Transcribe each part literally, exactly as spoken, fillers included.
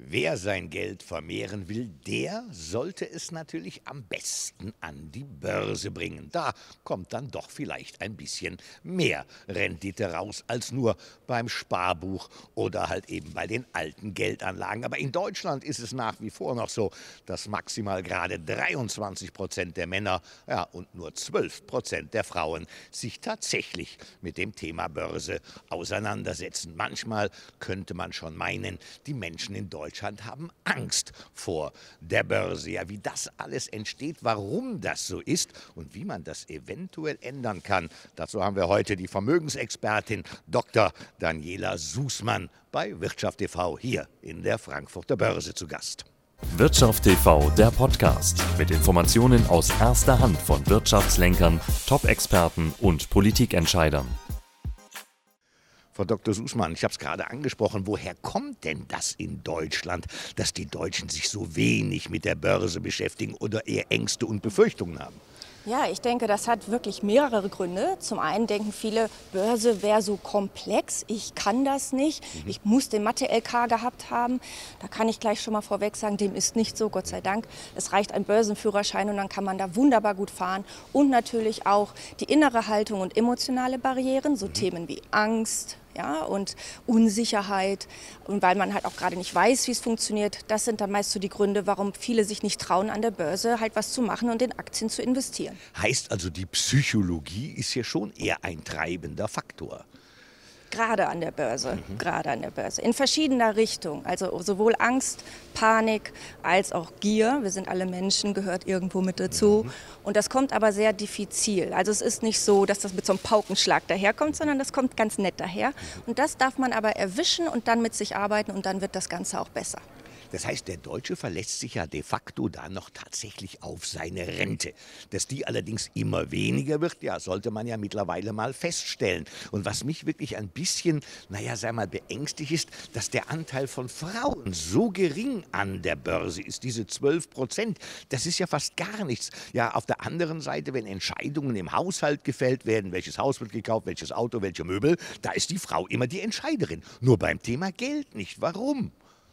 Wer sein Geld vermehren will, der sollte es natürlich am besten an die Börse bringen. Da kommt dann doch vielleicht ein bisschen mehr Rendite raus als nur beim Sparbuch oder halt eben bei den alten Geldanlagen. Aber in Deutschland ist es nach wie vor noch so, dass maximal gerade dreiundzwanzig Prozent der Männer, ja, und nur zwölf Prozent der Frauen sich tatsächlich mit dem Thema Börse auseinandersetzen. Manchmal könnte man schon meinen, die Menschen in Deutschland Deutschland haben Angst vor der Börse. Ja, wie das alles entsteht, warum das so ist und wie man das eventuell ändern kann, dazu haben wir heute die Vermögensexpertin Doktor Daniela Sußmann bei Wirtschaft T V hier in der Frankfurter Börse zu Gast. Wirtschaft T V, der Podcast mit Informationen aus erster Hand von Wirtschaftslenkern, Top-Experten und Politikentscheidern. Frau Doktor Sußmann, ich habe es gerade angesprochen, woher kommt denn das in Deutschland, dass die Deutschen sich so wenig mit der Börse beschäftigen oder eher Ängste und Befürchtungen haben? Ja, ich denke, das hat wirklich mehrere Gründe. Zum einen denken viele, Börse wäre so komplex, ich kann das nicht, mhm. ich muss den Mathe-L K gehabt haben. Da kann ich gleich schon mal vorweg sagen, dem ist nicht so, Gott sei Dank. Es reicht ein Börsenführerschein und dann kann man da wunderbar gut fahren. Und natürlich auch die innere Haltung und emotionale Barrieren, so mhm. Themen wie Angst, ja, und Unsicherheit, und weil man halt auch gerade nicht weiß, wie es funktioniert. Das sind dann meist so die Gründe, warum viele sich nicht trauen, an der Börse halt was zu machen und in Aktien zu investieren. Heißt also, die Psychologie ist hier schon eher ein treibender Faktor. Gerade an der Börse, mhm. gerade an der Börse, in verschiedener Richtung. Also sowohl Angst, Panik als auch Gier. Wir sind alle Menschen, gehört irgendwo mit dazu. Mhm. Und das kommt aber sehr diffizil. Also es ist nicht so, dass das mit so einem Paukenschlag daherkommt, sondern das kommt ganz nett daher. Mhm. Und das darf man aber erwischen und dann mit sich arbeiten und dann wird das Ganze auch besser. Das heißt, der Deutsche verlässt sich ja de facto da noch tatsächlich auf seine Rente. Dass die allerdings immer weniger wird, ja, sollte man ja mittlerweile mal feststellen. Und was mich wirklich ein bisschen, naja, sei mal, beängstigt ist, dass der Anteil von Frauen so gering an der Börse ist, diese zwölf Prozent. Das ist ja fast gar nichts. Ja, auf der anderen Seite, wenn Entscheidungen im Haushalt gefällt werden, welches Haus wird gekauft, welches Auto, welche Möbel, da ist die Frau immer die Entscheiderin. Nur beim Thema Geld nicht. Warum?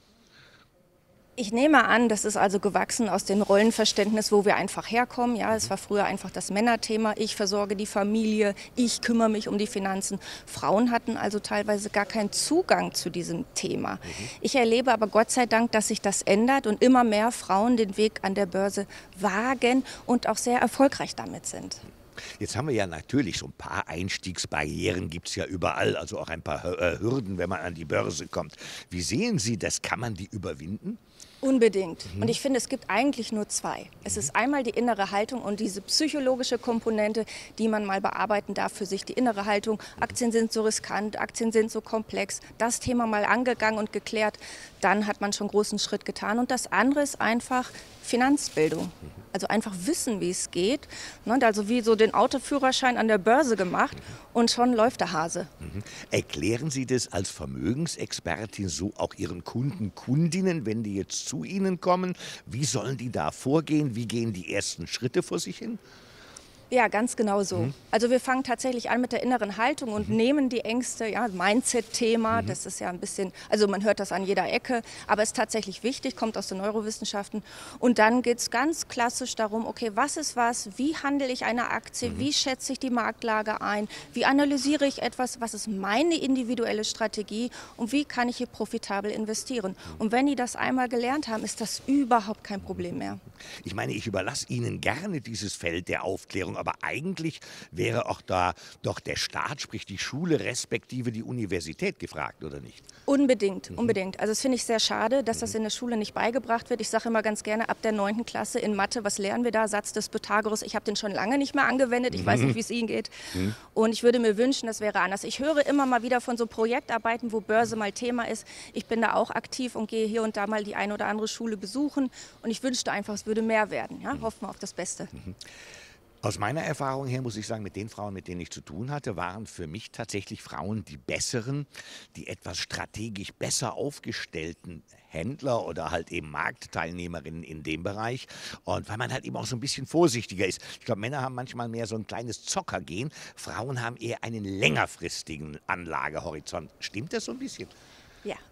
Ich nehme an, das ist also gewachsen aus dem Rollenverständnis, wo wir einfach herkommen. Ja, es war früher einfach das Männerthema. Ich versorge die Familie, ich kümmere mich um die Finanzen. Frauen hatten also teilweise gar keinen Zugang zu diesem Thema. Mhm. Ich erlebe aber Gott sei Dank, dass sich das ändert und immer mehr Frauen den Weg an der Börse wagen und auch sehr erfolgreich damit sind. Jetzt haben wir ja natürlich so ein paar Einstiegsbarrieren, gibt es ja überall, also auch ein paar Hürden, wenn man an die Börse kommt. Wie sehen Sie das? Kann man die überwinden? Unbedingt. Mhm. Und ich finde, es gibt eigentlich nur zwei. Es ist einmal die innere Haltung und diese psychologische Komponente, die man mal bearbeiten darf für sich. Die innere Haltung, Aktien sind so riskant, Aktien sind so komplex. Das Thema mal angegangen und geklärt, dann hat man schon einen großen Schritt getan. Und das andere ist einfach Finanzbildung. Also einfach wissen, wie es geht. Also wie so den Autoführerschein an der Börse gemacht und schon läuft der Hase. Mhm. Erklären Sie das als Vermögensexpertin so auch Ihren Kunden, Kundinnen, wenn die jetzt zu Ihnen kommen? Wie sollen die da vorgehen? Wie gehen die ersten Schritte vor sich hin? Ja, ganz genau so. Mhm. Also wir fangen tatsächlich an mit der inneren Haltung und mhm. nehmen die Ängste, ja, Mindset-Thema, mhm. das ist ja ein bisschen, also man hört das an jeder Ecke, aber ist tatsächlich wichtig, kommt aus den Neurowissenschaften. Und dann geht es ganz klassisch darum, okay, was ist was, wie handle ich eine Aktie, mhm. wie schätze ich die Marktlage ein, wie analysiere ich etwas, was ist meine individuelle Strategie und wie kann ich hier profitabel investieren. Mhm. Und wenn die das einmal gelernt haben, ist das überhaupt kein Problem mehr. Ich meine, ich überlasse Ihnen gerne dieses Feld der Aufklärung, aber eigentlich wäre auch da doch der Staat, sprich die Schule respektive die Universität gefragt, oder nicht? Unbedingt, mhm. unbedingt. Also das finde ich sehr schade, dass mhm. das in der Schule nicht beigebracht wird. Ich sage immer ganz gerne, ab der neunten Klasse in Mathe, was lernen wir da? Satz des Pythagoras. Ich habe den schon lange nicht mehr angewendet. Ich mhm. weiß nicht, wie es Ihnen geht. Mhm. Und ich würde mir wünschen, das wäre anders. Ich höre immer mal wieder von so Projektarbeiten, wo Börse mal Thema ist. Ich bin da auch aktiv und gehe hier und da mal die eine oder andere Schule besuchen. Und ich wünschte einfach, es würde mehr werden. Ja? Hoffen wir auf das Beste. Mhm. Aus meiner Erfahrung her muss ich sagen, mit den Frauen, mit denen ich zu tun hatte, waren für mich tatsächlich Frauen die besseren, die etwas strategisch besser aufgestellten Händler oder halt eben Marktteilnehmerinnen in dem Bereich. Und weil man halt eben auch so ein bisschen vorsichtiger ist. Ich glaube, Männer haben manchmal mehr so ein kleines Zockergehen. Frauen haben eher einen längerfristigen Anlagehorizont. Stimmt das so ein bisschen? Ja,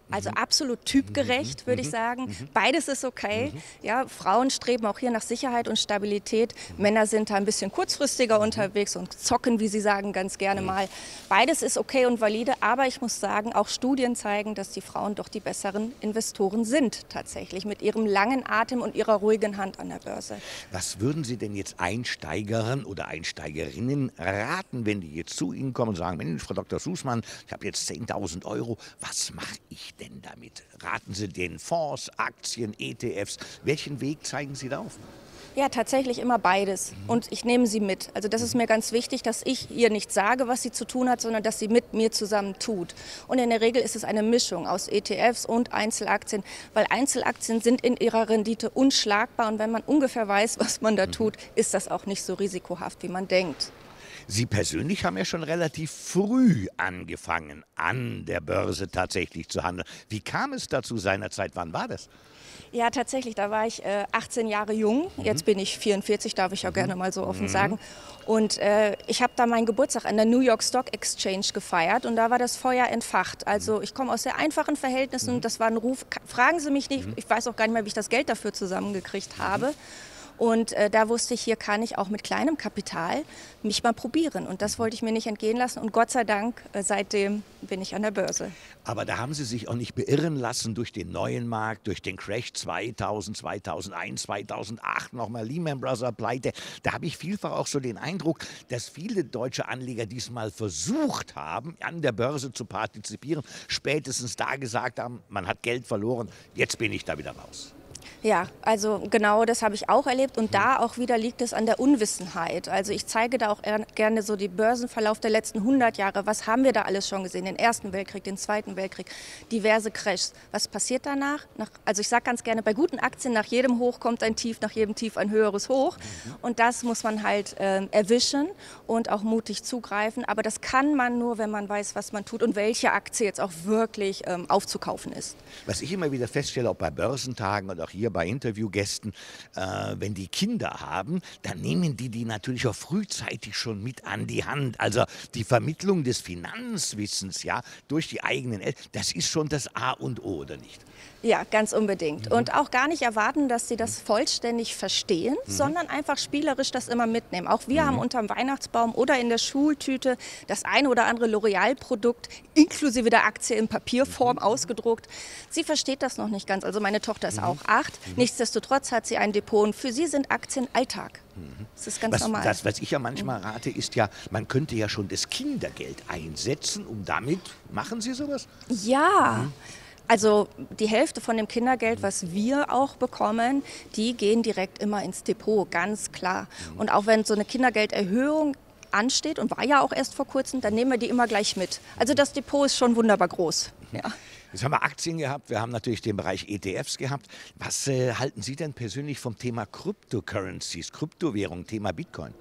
Also absolut typgerecht, würde ich sagen. Beides ist okay. Ja, Frauen streben auch hier nach Sicherheit und Stabilität. Männer sind da ein bisschen kurzfristiger unterwegs und zocken, wie sie sagen, ganz gerne mal. Beides ist okay und valide, aber ich muss sagen, auch Studien zeigen, dass die Frauen doch die besseren Investoren sind, tatsächlich, mit ihrem langen Atem und ihrer ruhigen Hand an der Börse. Was würden Sie denn jetzt Einsteigern oder Einsteigerinnen raten, wenn die jetzt zu Ihnen kommen und sagen, Mensch, Frau Doktor Sussmann, ich habe jetzt zehntausend Euro, was mache ich denn damit? Raten Sie den Fonds, Aktien, E T Fs, welchen Weg zeigen Sie da auf? Ja, tatsächlich immer beides. Und ich nehme sie mit. Also das ist mir ganz wichtig, dass ich ihr nicht sage, was sie zu tun hat, sondern dass sie mit mir zusammen tut. Und in der Regel ist es eine Mischung aus E T Fs und Einzelaktien, weil Einzelaktien sind in ihrer Rendite unschlagbar. Und wenn man ungefähr weiß, was man da tut, ist das auch nicht so risikohaft, wie man denkt. Sie persönlich haben ja schon relativ früh angefangen, an der Börse tatsächlich zu handeln. Wie kam es dazu seinerzeit? Wann war das? Ja, tatsächlich, da war ich äh, achtzehn Jahre jung. Jetzt bin ich vierundvierzig, darf ich auch gerne mal so offen sagen. Und äh, ich habe da meinen Geburtstag an der New York Stock Exchange gefeiert und da war das Feuer entfacht. Also ich komme aus sehr einfachen Verhältnissen, das war ein Ruf, fragen Sie mich nicht, ich weiß auch gar nicht mehr, wie ich das Geld dafür zusammengekriegt habe. Und äh, da wusste ich, hier kann ich auch mit kleinem Kapital mich mal probieren. Und das wollte ich mir nicht entgehen lassen. Und Gott sei Dank, äh, seitdem bin ich an der Börse. Aber da haben Sie sich auch nicht beirren lassen durch den neuen Markt, durch den Crash zweitausend, zweitausendeins, zweitausendacht, nochmal Lehman Brothers Pleite. Da habe ich vielfach auch so den Eindruck, dass viele deutsche Anleger diesmal versucht haben, an der Börse zu partizipieren, spätestens da gesagt haben, man hat Geld verloren, jetzt bin ich da wieder raus. Ja, also genau das habe ich auch erlebt und da auch wieder liegt es an der Unwissenheit. Also ich zeige da auch gerne so den Börsenverlauf der letzten hundert Jahre. Was haben wir da alles schon gesehen? Den Ersten Weltkrieg, den Zweiten Weltkrieg, diverse Crashs. Was passiert danach? Nach, also ich sage ganz gerne, bei guten Aktien nach jedem Hoch kommt ein Tief, nach jedem Tief ein höheres Hoch. Und das muss man halt äh, erwischen und auch mutig zugreifen. Aber das kann man nur, wenn man weiß, was man tut und welche Aktie jetzt auch wirklich ähm, aufzukaufen ist. Was ich immer wieder feststelle, auch bei Börsentagen und auch hier bei Interviewgästen, äh, wenn die Kinder haben, dann nehmen die die natürlich auch frühzeitig schon mit an die Hand. Also die Vermittlung des Finanzwissens, ja, durch die eigenen Eltern, das ist schon das A und O, oder nicht? Ja, ganz unbedingt. Und auch gar nicht erwarten, dass sie das vollständig verstehen, mhm. sondern einfach spielerisch das immer mitnehmen. Auch wir mhm. haben unterm Weihnachtsbaum oder in der Schultüte das eine oder andere L'Oreal-Produkt inklusive der Aktie in Papierform mhm. ausgedruckt. Sie versteht das noch nicht ganz. Also meine Tochter ist mhm. auch acht. Mhm. Nichtsdestotrotz hat sie ein Depot und für sie sind Aktien Alltag. Mhm. Das ist ganz was, normal. Das, was ich ja manchmal rate, ist ja, man könnte ja schon das Kindergeld einsetzen, um damit, machen Sie sowas? Ja. Mhm. Also die Hälfte von dem Kindergeld, was wir auch bekommen, die gehen direkt immer ins Depot, ganz klar. Und auch wenn so eine Kindergelderhöhung ansteht und war ja auch erst vor kurzem, dann nehmen wir die immer gleich mit. Also das Depot ist schon wunderbar groß. Ja. Jetzt haben wir Aktien gehabt, wir haben natürlich den Bereich E T Fs gehabt. Was äh, halten Sie denn persönlich vom Thema Cryptocurrencies, Kryptowährung, Thema Bitcoin?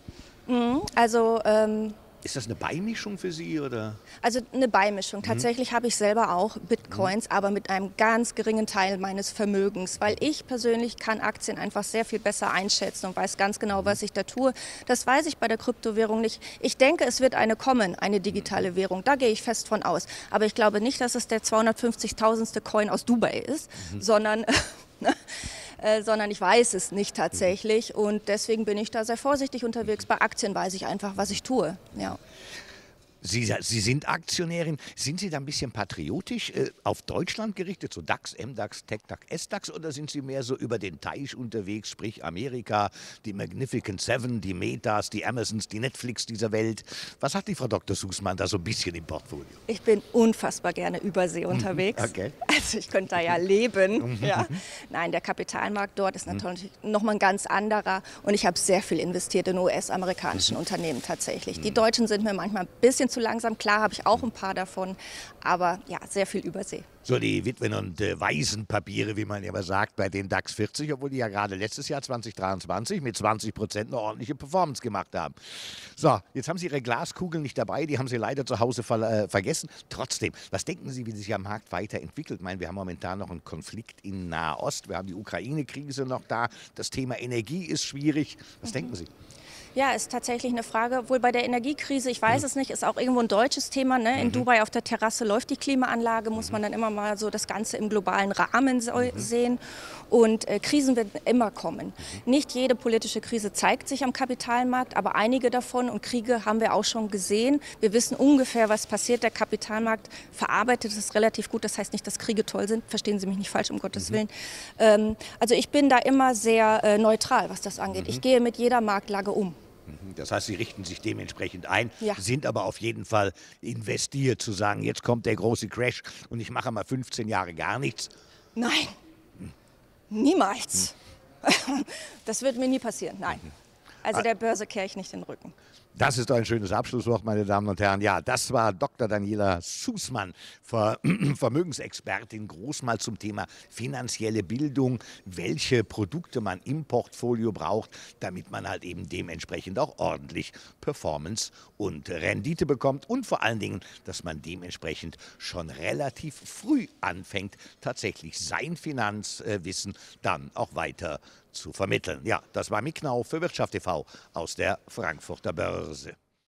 Mhm, also ähm, ist das eine Beimischung für Sie, oder? Also eine Beimischung. Tatsächlich mhm. habe ich selber auch Bitcoins, mhm. aber mit einem ganz geringen Teil meines Vermögens, weil ich persönlich kann Aktien einfach sehr viel besser einschätzen und weiß ganz genau, was ich da tue. Das weiß ich bei der Kryptowährung nicht. Ich denke, es wird eine kommen, eine digitale Währung. Da gehe ich fest von aus. Aber ich glaube nicht, dass es der zweihundertfünfzigtausendste Coin aus Dubai ist, mhm. sondern... Äh, sondern ich weiß es nicht tatsächlich und deswegen bin ich da sehr vorsichtig unterwegs. Bei Aktien weiß ich einfach, was ich tue. Ja. Sie, Sie sind Aktionärin. Sind Sie da ein bisschen patriotisch äh, auf Deutschland gerichtet, so DAX, MDAX, TechDAX, SDAX, oder sind Sie mehr so über den Teich unterwegs, sprich Amerika, die Magnificent Seven, die Metas, die Amazons, die Netflix dieser Welt? Was hat die Frau Doktor Sussmann da so ein bisschen im Portfolio? Ich bin unfassbar gerne übersee unterwegs. Okay. Also ich könnte da ja leben. Ja. Nein, der Kapitalmarkt dort ist natürlich nochmal ein ganz anderer und ich habe sehr viel investiert in U S-amerikanischen Unternehmen tatsächlich. Die Deutschen sind mir manchmal ein bisschen zu langsam. Klar habe ich auch ein paar davon, aber ja, sehr viel Übersee. So die Witwen- und äh, Waisenpapiere, wie man ja immer sagt, bei den DAX vierzig, obwohl die ja gerade letztes Jahr zwanzig dreiundzwanzig mit zwanzig Prozent eine ordentliche Performance gemacht haben. So, jetzt haben Sie Ihre Glaskugeln nicht dabei, die haben Sie leider zu Hause ver äh, vergessen. Trotzdem, was denken Sie, wie sich der Markt weiterentwickelt? Ich meine, wir haben momentan noch einen Konflikt in Nahost, wir haben die Ukraine-Krise noch da, das Thema Energie ist schwierig. Was mhm. denken Sie? Ja, ist tatsächlich eine Frage. Wohl bei der Energiekrise, ich weiß mhm. es nicht, ist auch irgendwo ein deutsches Thema. Ne? In mhm. Dubai auf der Terrasse läuft die Klimaanlage, muss man dann immer mal so das Ganze im globalen Rahmen so mhm. sehen. Und äh, Krisen werden immer kommen. Mhm. Nicht jede politische Krise zeigt sich am Kapitalmarkt, aber einige davon und Kriege haben wir auch schon gesehen. Wir wissen ungefähr, was passiert. Der Kapitalmarkt verarbeitet es relativ gut. Das heißt nicht, dass Kriege toll sind. Verstehen Sie mich nicht falsch, um Gottes mhm. Willen. Ähm, also ich bin da immer sehr äh, neutral, was das angeht. Mhm. Ich gehe mit jeder Marktlage um. Das heißt, Sie richten sich dementsprechend ein, ja. sind aber auf jeden Fall investiert, zu sagen, jetzt kommt der große Crash und ich mache mal fünfzehn Jahre gar nichts. Nein, hm. niemals. Hm. Das wird mir nie passieren, nein. Also der Börse kehre ich nicht den Rücken. Das ist doch ein schönes Abschlusswort, meine Damen und Herren. Ja, das war Doktor Daniela Sußmann, Ver Vermögensexpertin, groß mal zum Thema finanzielle Bildung, welche Produkte man im Portfolio braucht, damit man halt eben dementsprechend auch ordentlich Performance und Rendite bekommt und vor allen Dingen, dass man dementsprechend schon relativ früh anfängt, tatsächlich sein Finanzwissen dann auch weiter zu vermitteln. Ja, das war Mick Knauf für Wirtschaft T V aus der Frankfurter Börse.